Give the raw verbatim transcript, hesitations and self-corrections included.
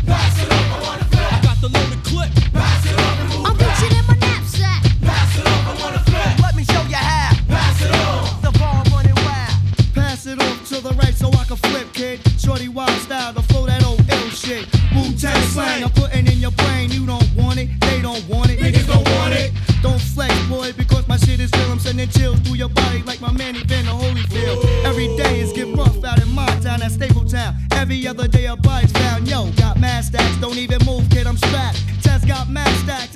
Pass it up, I wanna flip. I got the loaded clip. Pass it up and move I'm back. reaching in my knapsack. Pass it up, I wanna flip. Let me show you how. Pass it up. The ball running wild. Pass it off to the right so I can flip, kid. Shorty wild style, the flow that old ill shit. Wu-Tang slang, I'm putting in your brain. You don't want it, they don't want it. Niggas don't want it. Don't flex, boy, because my shit is real. I'm sending chills through your body like my man Evander Holyfield. Every day is get rough out in my town, that Staple Town. Every other day a body's found. Yo, got mad stacks, don't even move, kid, I'm strapped. Tess got mad stacks,